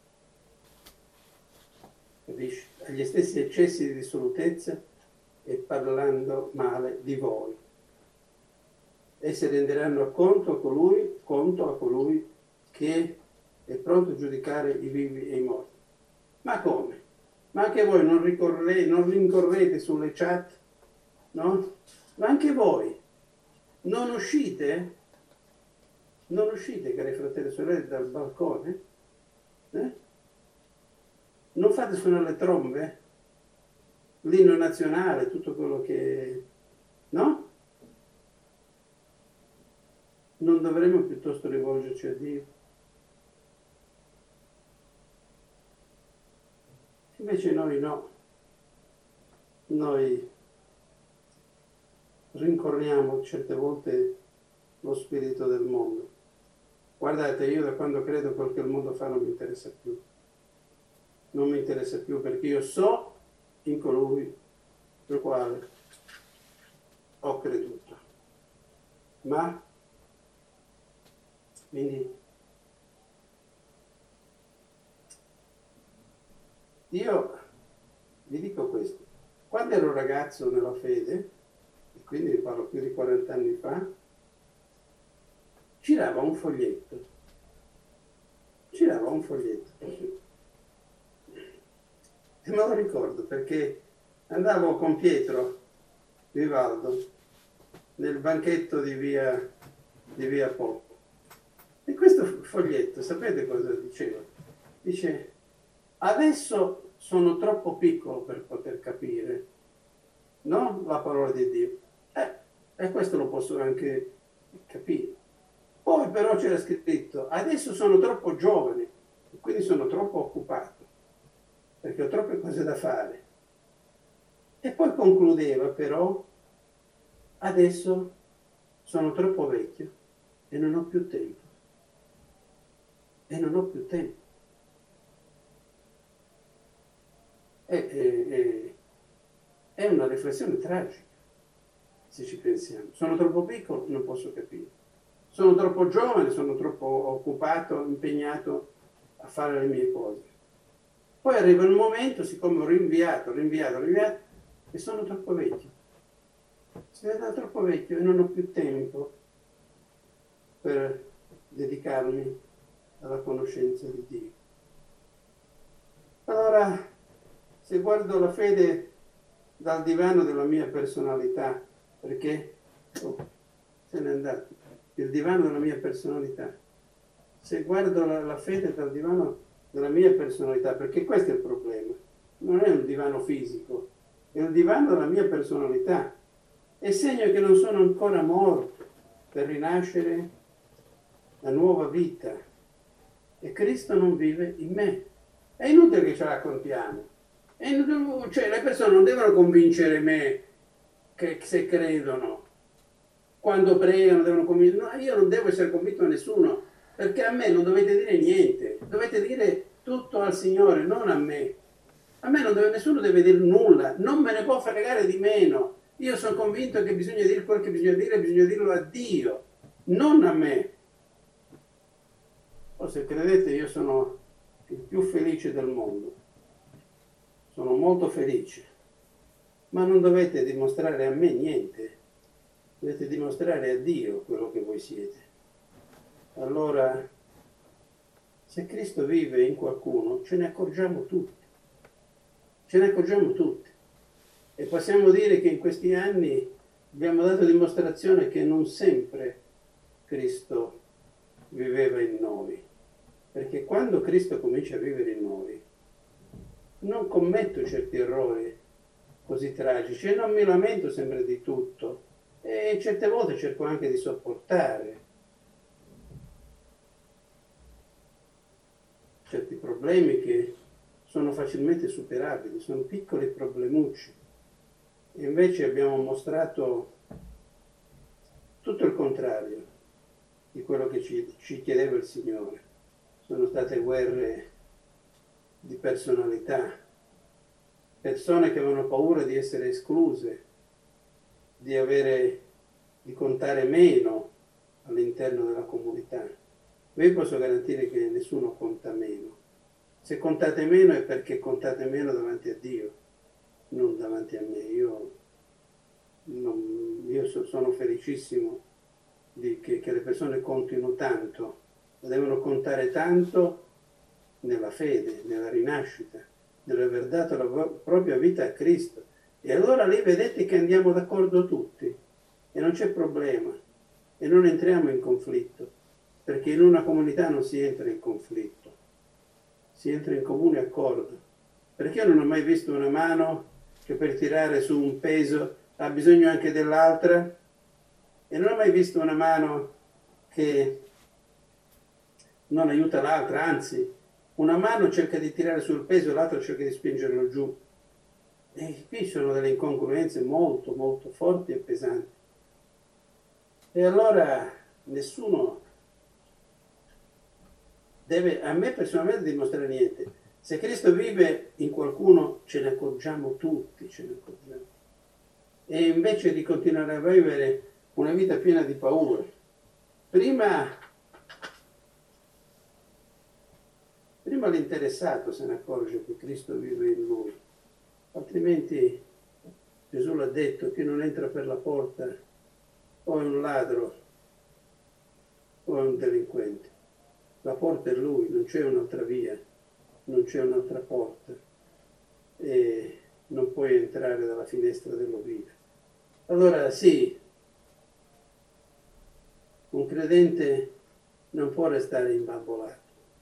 [SPEAKER 1] capisci? Agli stessi eccessi di dissolutezza e parlando male di voi. Essi renderanno conto a colui, conto a colui che è pronto a giudicare i vivi e i morti. Ma come? Ma anche voi non, ricorre, non rincorrete sulle chat? No? Ma anche voi non uscite? Non uscite, cari fratelli e sorelle, dal balcone? Eh? Non fate suonare le trombe? L'inno nazionale, tutto quello che... No? Non dovremmo piuttosto rivolgerci a Dio? Invece noi no. Noi rincorriamo certe volte lo spirito del mondo. Guardate, io da quando credo quel che il mondo fa non mi interessa più. Non mi interessa più perché io so in colui per quale ho creduto. Ma, quindi, io vi dico questo. Quando ero ragazzo nella fede, e quindi vi parlo più di quaranta anni fa, girava un foglietto. Girava un foglietto. E me lo ricordo perché andavo con Pietro Vivaldo nel banchetto di via, di via Po. E questo foglietto, sapete cosa diceva? Dice, adesso sono troppo piccolo per poter capire, no? La parola di Dio. Eh, e questo lo posso anche capire. Poi però c'era scritto, adesso sono troppo giovane, e quindi sono troppo occupato, perché ho troppe cose da fare. E poi concludeva però, adesso sono troppo vecchio e non ho più tempo. E non ho più tempo. È, è, è, è una riflessione tragica, se ci pensiamo. Sono troppo piccolo, non posso capire. Sono troppo giovane, sono troppo occupato, impegnato a fare le mie cose. Poi arriva un momento, siccome ho rinviato, rinviato, rinviato, e sono troppo vecchio. Sono troppo vecchio e non ho più tempo per dedicarmi alla conoscenza di Dio. Allora, se guardo la fede dal divano della mia personalità, perché oh, se n'è andato, il divano della mia personalità, se guardo la, la fede dal divano della mia personalità, perché questo è il problema, non è un divano fisico, è il divano della mia personalità, è segno che non sono ancora morto per rinascere la nuova vita e Cristo non vive in me. È inutile che ce la raccontiamo, è inutile, cioè le persone non devono convincere me che se credono, quando pregano devono convincere, no, io non devo essere convinto da nessuno, perché a me non dovete dire niente, dovete dire tutto al Signore, non a me. A me non deve, nessuno deve dire nulla, non me ne può fregare di meno. Io sono convinto che bisogna dire quel che bisogna dire, bisogna dirlo a Dio, non a me. O se credete, io sono il più felice del mondo. Sono molto felice. Ma non dovete dimostrare a me niente. Dovete dimostrare a Dio quello che voi siete. Allora, se Cristo vive in qualcuno, ce ne accorgiamo tutti. Ce ne accorgiamo tutti. E possiamo dire che in questi anni abbiamo dato dimostrazione che non sempre Cristo viveva in noi. Perché quando Cristo comincia a vivere in noi, non commetto certi errori così tragici e non mi lamento sempre di tutto. E certe volte cerco anche di sopportare certi problemi. problemi che sono facilmente superabili, sono piccoli problemucci. E invece abbiamo mostrato tutto il contrario di quello che ci, ci chiedeva il Signore. Sono state guerre di personalità, persone che avevano paura di essere escluse, di avere, di contare meno all'interno della comunità. Vi posso garantire che nessuno conta meno. Se contate meno è perché contate meno davanti a Dio, non davanti a me. Io, non, io so, sono felicissimo di che, che le persone contino tanto, devono contare tanto nella fede, nella rinascita, nell'aver dato la propria vita a Cristo. E allora lì vedete che andiamo d'accordo tutti e non c'è problema e non entriamo in conflitto, perché in una comunità non si entra in conflitto, si entra in comune accordo. Perché io non ho mai visto una mano che per tirare su un peso ha bisogno anche dell'altra, e non ho mai visto una mano che non aiuta l'altra, anzi una mano cerca di tirare sul peso e l'altra cerca di spingerlo giù. E qui sono delle incongruenze molto molto forti e pesanti. E allora nessuno deve a me personalmente dimostrare niente. Se Cristo vive in qualcuno ce ne accorgiamo tutti, ce ne accorgiamo. E invece di continuare a vivere una vita piena di paure, prima, prima l'interessato se ne accorge che Cristo vive in lui, altrimenti Gesù l'ha detto, chi non entra per la porta o è un ladro o è un delinquente. La porta è lui, non c'è un'altra via, non c'è un'altra porta e non puoi entrare dalla finestra dell'ovile. Allora sì, un credente non può restare imbambolato,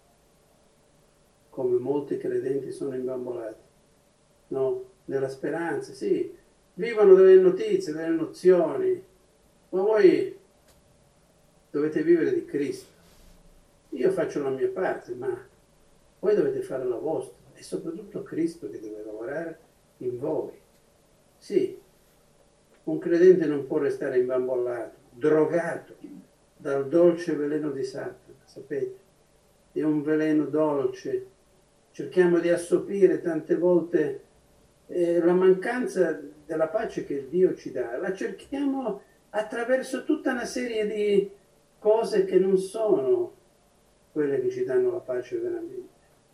[SPEAKER 1] come molti credenti sono imbambolati, no? Nella speranza, sì, vivono delle notizie, delle nozioni, ma voi dovete vivere di Cristo. Io faccio la mia parte, ma voi dovete fare la vostra, è soprattutto Cristo che deve lavorare in voi. Sì, un credente non può restare imbambolato, drogato dal dolce veleno di Satana, sapete? È un veleno dolce. Cerchiamo di assopire tante volte eh, la mancanza della pace che Dio ci dà, la cerchiamo attraverso tutta una serie di cose che non sono quelle che ci danno la pace veramente.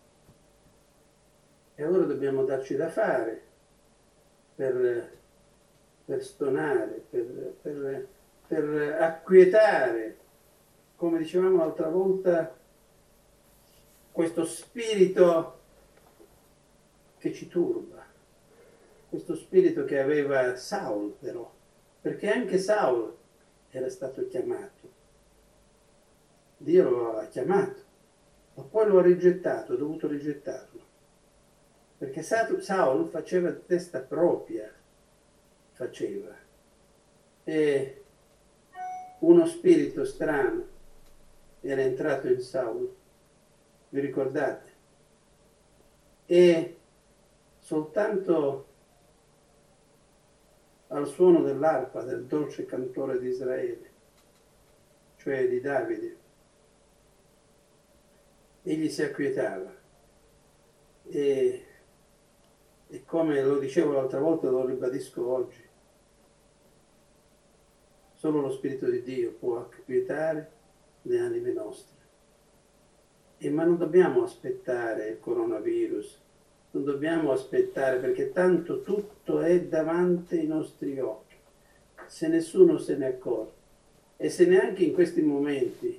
[SPEAKER 1] E allora dobbiamo darci da fare per, per stonare, per, per, per acquietare, come dicevamo l'altra volta, questo spirito che ci turba, questo spirito che aveva Saul però, perché anche Saul era stato chiamato, Dio lo aveva chiamato, ma poi lo ha rigettato, ha dovuto rigettarlo, perché Saul faceva testa propria, faceva, e uno spirito strano era entrato in Saul, vi ricordate? E soltanto al suono dell'arpa del dolce cantore di Israele, cioè di Davide, egli si acquietava. E, e come lo dicevo l'altra volta, lo ribadisco oggi, solo lo Spirito di Dio può acquietare le anime nostre. E ma non dobbiamo aspettare il coronavirus, non dobbiamo aspettare, perché tanto tutto è davanti ai nostri occhi, se nessuno se ne accorge. E se neanche in questi momenti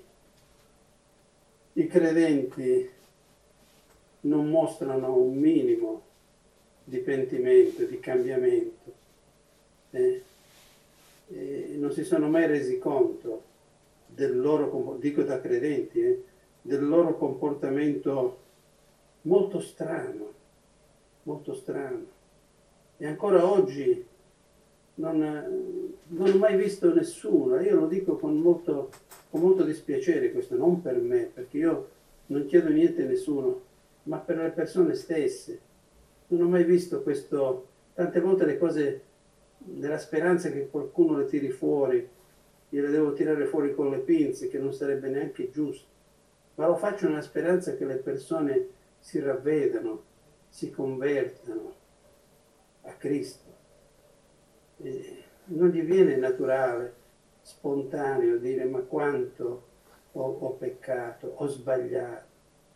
[SPEAKER 1] i credenti non mostrano un minimo di pentimento, di cambiamento, eh, eh, non si sono mai resi conto del loro, dico da credenti, eh, del loro comportamento molto strano, molto strano. E ancora oggi non, non ho mai visto nessuno, io lo dico con molto, con molto dispiacere questo, non per me, perché io non chiedo niente a nessuno, ma per le persone stesse. Non ho mai visto questo, tante volte le cose nella speranza che qualcuno le tiri fuori, io le devo tirare fuori con le pinze, che non sarebbe neanche giusto, ma lo faccio nella speranza che le persone si ravvedano, si convertano a Cristo. E non gli viene naturale, spontaneo dire ma quanto ho, ho peccato, ho sbagliato,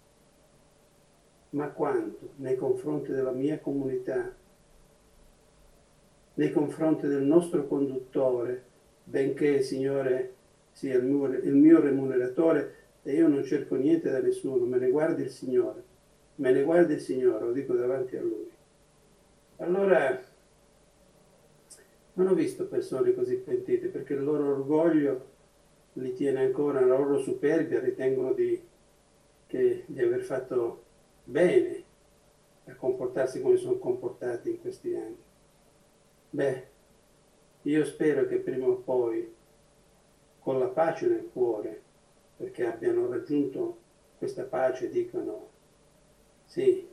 [SPEAKER 1] ma quanto nei confronti della mia comunità, nei confronti del nostro conduttore, benché il Signore sia il mio, il mio remuneratore e io non cerco niente da nessuno, me ne guardi il Signore, me ne guardi il Signore, lo dico davanti a Lui. Allora non ho visto persone così pentite, perché il loro orgoglio li tiene ancora, la loro superbia, ritengono di, che, di aver fatto bene a comportarsi come sono comportati in questi anni. Beh, io spero che prima o poi, con la pace nel cuore, perché abbiano raggiunto questa pace, dicano sì,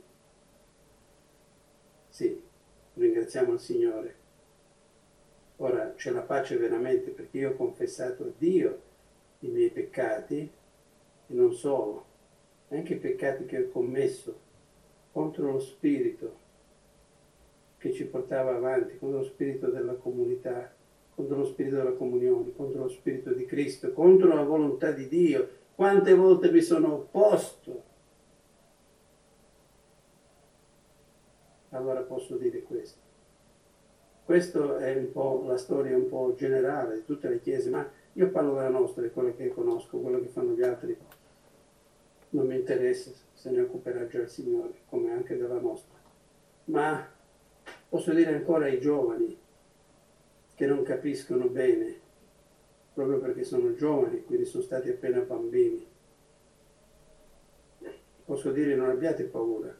[SPEAKER 1] sì, ringraziamo il Signore. Ora c'è la pace veramente, perché io ho confessato a Dio i miei peccati, e non solo, anche i peccati che ho commesso contro lo spirito che ci portava avanti, contro lo spirito della comunità, contro lo spirito della comunione, contro lo spirito di Cristo, contro la volontà di Dio. Quante volte mi sono opposto. Allora posso dire questo. Questa è un po' la storia un po' generale di tutte le chiese, ma io parlo della nostra, di quelle che conosco, quello che fanno gli altri. Non mi interessa, se ne occuperà già il Signore, come anche della nostra. Ma posso dire ancora ai giovani che non capiscono bene, proprio perché sono giovani, quindi sono stati appena bambini. Posso dire non abbiate paura.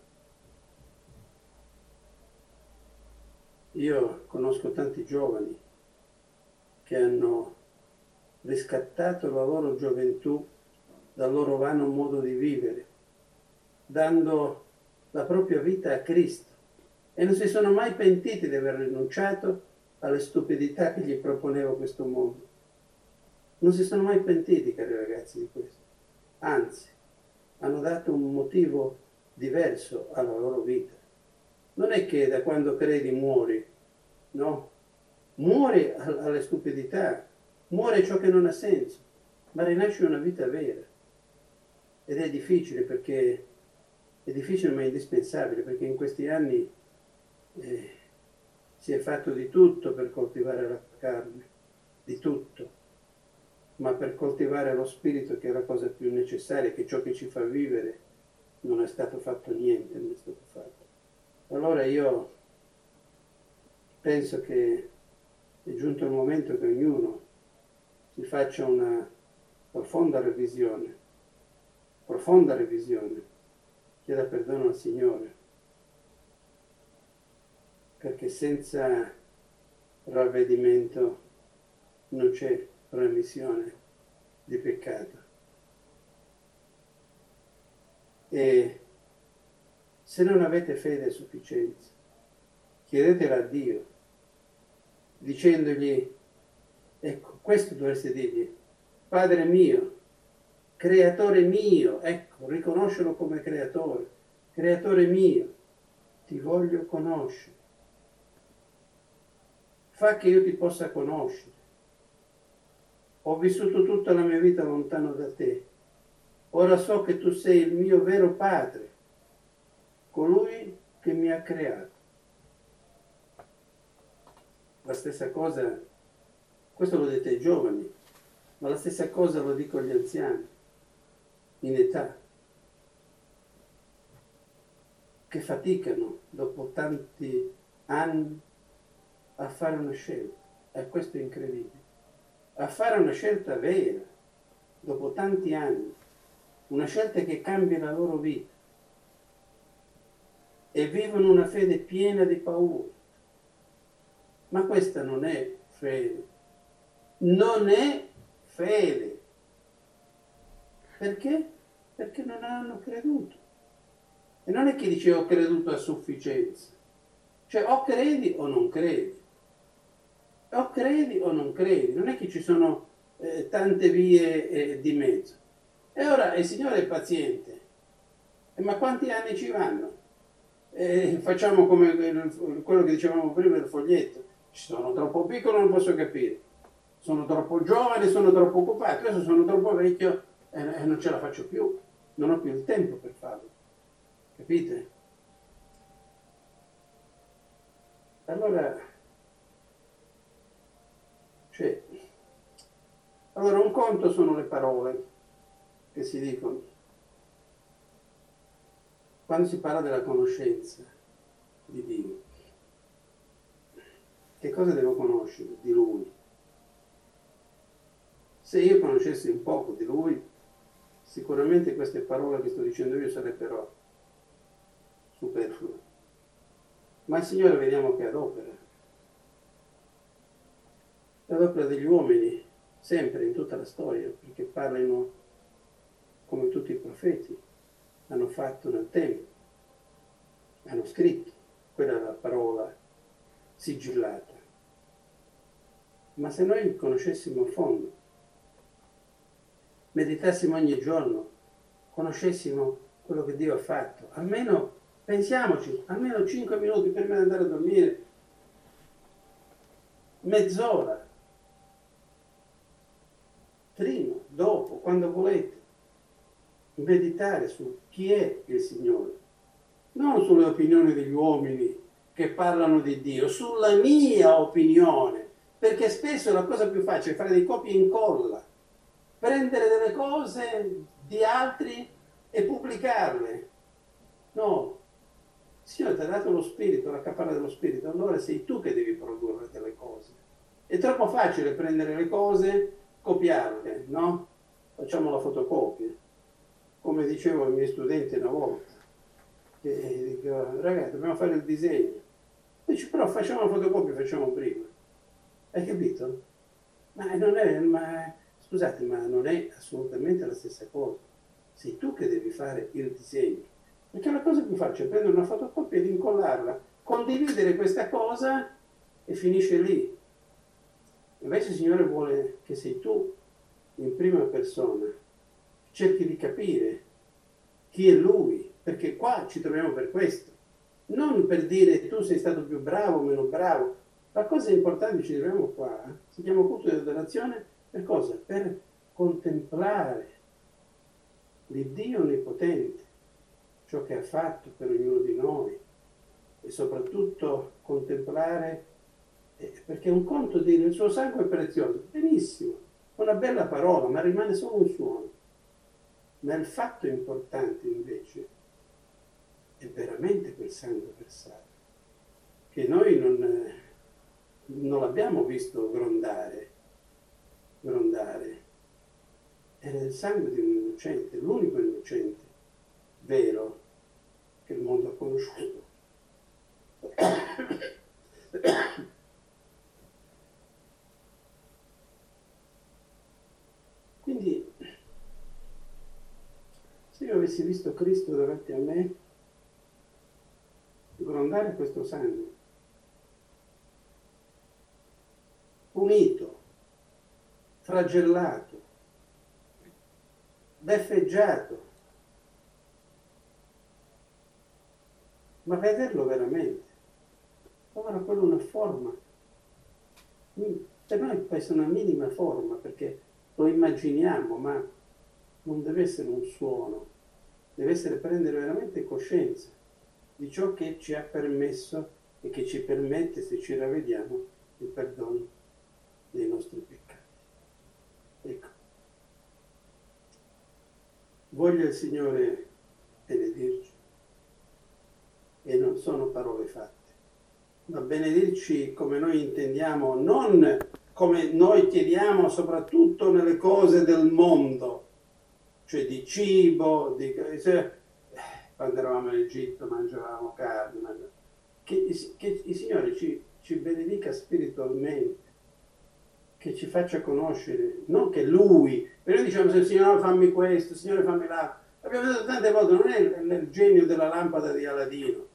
[SPEAKER 1] Io conosco tanti giovani che hanno riscattato la loro gioventù dal loro vano modo di vivere, dando la propria vita a Cristo, e non si sono mai pentiti di aver rinunciato alle stupidità che gli proponeva questo mondo. Non si sono mai pentiti, cari ragazzi, di questo. Anzi, hanno dato un motivo diverso alla loro vita. Non è che da quando credi muori, no? Muori alle stupidità, muore ciò che non ha senso, ma rinasce una vita vera. Ed è difficile, perché è difficile ma è indispensabile, perché in questi anni eh, si è fatto di tutto per coltivare la carne, di tutto, ma per coltivare lo spirito, che è la cosa più necessaria, che è ciò che ci fa vivere, non è stato fatto niente, non è stato fatto. Allora io penso che è giunto il momento che ognuno si faccia una profonda revisione, profonda revisione, chieda perdono al Signore, perché senza ravvedimento non c'è remissione di peccato. E se non avete fede a sufficienza, chiedetela a Dio, dicendogli, ecco, questo dovreste dirgli: Padre mio, creatore mio, ecco, riconoscelo come creatore, creatore mio, ti voglio conoscere. Fa che io ti possa conoscere. Ho vissuto tutta la mia vita lontano da te. Ora so che tu sei il mio vero Padre, colui che mi ha creato. La stessa cosa, questo lo dite ai giovani, ma la stessa cosa lo dico agli anziani, in età, che faticano dopo tanti anni a fare una scelta. E questo è incredibile. A fare una scelta vera, dopo tanti anni, una scelta che cambia la loro vita, e vivono una fede piena di paura. Ma questa non è fede. Non è fede. Perché? Perché non hanno creduto. E non è che dice ho creduto a sufficienza. Cioè o credi o non credi. O credi o non credi. Non è che ci sono eh, tante vie eh, di mezzo. E ora il Signore è paziente. E ma quanti anni ci vanno? Eh, facciamo come il, quello che dicevamo prima del foglietto. Ci sono troppo piccolo, non posso capire. Sono troppo giovane, sono troppo occupato. Adesso sono troppo vecchio e eh, non ce la faccio più. Non ho più il tempo per farlo. Capite? Allora, cioè, allora un conto sono le parole che si dicono. Quando si parla della conoscenza di Dio, che cosa devo conoscere di Lui? Se io conoscessi un poco di Lui, sicuramente queste parole che sto dicendo io sarebbero superflue. Ma il Signore vediamo che adopera. L'adopera degli uomini, sempre, in tutta la storia, perché parlano come tutti i profeti hanno fatto nel tempo, hanno scritto, quella è la parola sigillata. Ma se noi conoscessimo a fondo, meditassimo ogni giorno, conoscessimo quello che Dio ha fatto, almeno, pensiamoci, almeno cinque minuti prima di andare a dormire, mezz'ora, prima, dopo, quando volete, meditare su chi è il Signore, non sulle opinioni degli uomini che parlano di Dio, sulla mia opinione, perché spesso la cosa più facile è fare dei copia e incolla, prendere delle cose di altri e pubblicarle. No, il Signore ti ha dato lo spirito, la caparra dello spirito, allora sei tu che devi produrre delle cose. È troppo facile prendere le cose, copiarle, no? Facciamo la fotocopia. Come dicevo ai miei studenti una volta, che dico, ragazzi, dobbiamo fare il disegno. Dice, però facciamo la fotocopia, facciamo prima. Hai capito? Ma non è, ma, scusate, ma non è assolutamente la stessa cosa. Sei tu che devi fare il disegno. Perché la cosa più facile è prendere una fotocopia ed incollarla, condividere questa cosa e finisce lì. Invece il Signore vuole che sei tu, in prima persona, cerchi di capire chi è Lui, perché qua ci troviamo per questo. Non per dire tu sei stato più bravo o meno bravo. La cosa importante, ci troviamo qua, si chiama culto di adorazione, per cosa? Per contemplare l'Iddio onnipotente, ciò che ha fatto per ognuno di noi, e soprattutto contemplare, eh, perché un conto dire il suo sangue è prezioso, benissimo, una bella parola, ma rimane solo un suono. Ma il fatto importante invece è veramente quel sangue versato, che noi non, non l'abbiamo visto grondare, grondare. Era il sangue di un innocente, l'unico innocente vero che il mondo ha conosciuto. Quindi, se io avessi visto Cristo davanti a me, grondare questo sangue, punito, flagellato, beffeggiato, ma vederlo veramente, ora quello è una forma, per noi può essere una minima forma, perché lo immaginiamo, ma non deve essere un suono, deve essere prendere veramente coscienza di ciò che ci ha permesso e che ci permette, se ci ravvediamo, il perdono dei nostri peccati. Ecco, voglia il Signore benedirci, e non sono parole fatte, ma benedirci come noi intendiamo, non come noi chiediamo soprattutto nelle cose del mondo, cioè di cibo, di, cioè, quando eravamo in Egitto mangiavamo carne, mangiavamo, che, che il Signore ci, ci benedica spiritualmente, che ci faccia conoscere, non che Lui, perché noi diciamo, Signore fammi questo, Signore fammi là, Abbiamo detto tante volte, non è il, il genio della lampada di Aladino.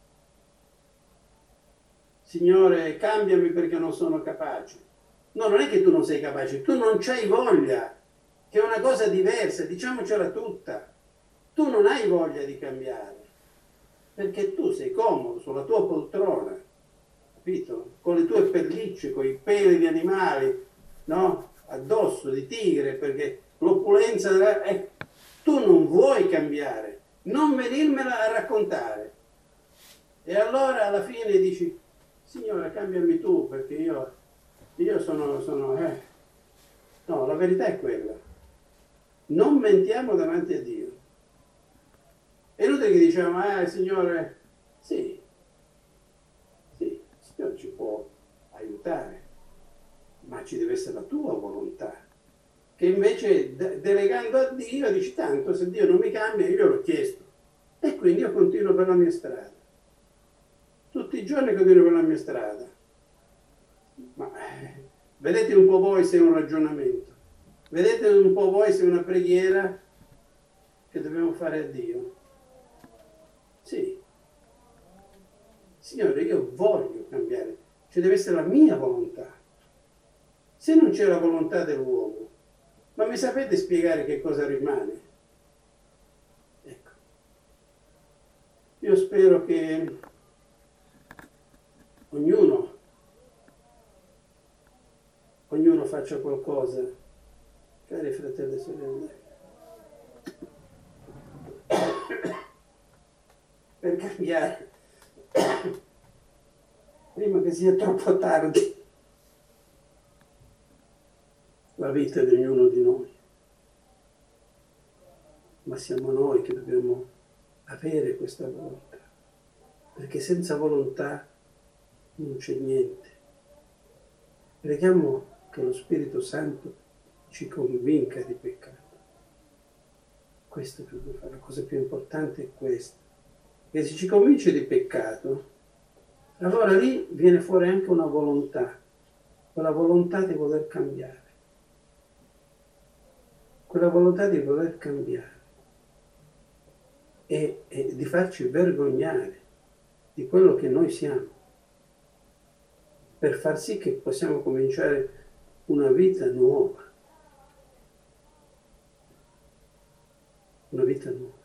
[SPEAKER 1] Signore, cambiami perché non sono capace. No, non è che tu non sei capace, tu non c'hai voglia, che è una cosa diversa, diciamocela tutta. Tu non hai voglia di cambiare, perché tu sei comodo sulla tua poltrona, capito? Con le tue pellicce, con i peli di animali, no? Addosso, di tigre, perché l'opulenza della... Eh, tu non vuoi cambiare, non venirmela a raccontare. E allora alla fine dici, Signore, cambiami tu, perché io, io sono... sono eh. No, la verità è quella. Non mentiamo davanti a Dio. È inutile che diciamo, eh, Signore, sì, sì, il Signore ci può aiutare, ma ci deve essere la tua volontà. Che invece, de- delegando a Dio, dici, tanto se Dio non mi cambia, io l'ho chiesto. E quindi io continuo per la mia strada. Tutti i giorni continuo per la mia strada. Ma eh, vedete un po' voi se è un ragionamento. Vedete un po' voi se è una preghiera che dobbiamo fare a Dio. Sì. Signore, io voglio cambiare. Ci deve essere la mia volontà. Se non c'è la volontà dell'uomo, ma mi sapete spiegare che cosa rimane? Ecco. Io spero che ognuno, ognuno faccia qualcosa, cari fratelli e sorelle, per cambiare, prima che sia troppo tardi, la vita di ognuno di noi. Ma siamo noi che dobbiamo avere questa volontà, perché senza volontà non c'è niente. Preghiamo che lo Spirito Santo ci convinca di peccato. Questo è più, la cosa più importante è questa. E se ci convince di peccato, allora lì viene fuori anche una volontà, quella volontà di voler cambiare. Quella volontà di voler cambiare e, e di farci vergognare di quello che noi siamo, per far sì che possiamo cominciare una vita nuova. Una vita nuova.